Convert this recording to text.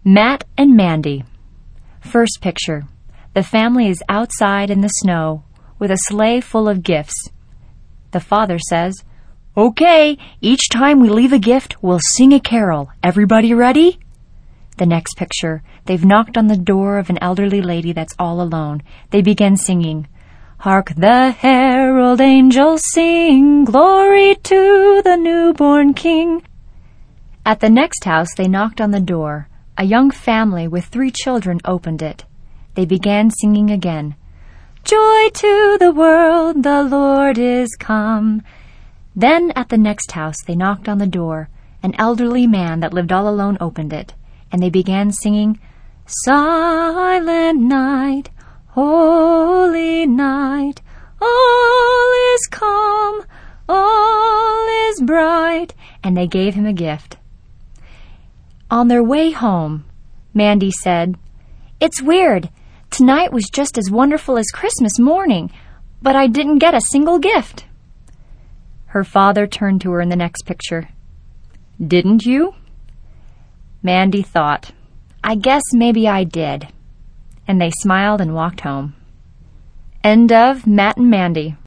Matt and Mandy. First picture. The family is outside in the snow with a sleigh full of gifts. The father says, "Okay, each time we leave a gift, we'll sing a carol. Everybody ready?" The next picture. They've knocked on the door of an elderly lady that's all alone. They begin singing, "Hark the herald angels sing, glory to the newborn King." At the next house, they knocked on the door. A young family with 3 children opened it. They began singing again, "Joy to the world, the Lord is come." Then at the next house, they knocked on the door. An elderly man that lived all alone opened it, and they began singing, "Silent night, holy night, all is calm, all is bright," and they gave him a gift. On their way home, Mandy said, "It's weird. Tonight was just as wonderful as Christmas morning, but I didn't get a single gift." Her father turned to her in the next picture. "Didn't you?" Mandy thought, "I guess maybe I did." And they smiled and walked home. End of Matt and Mandy.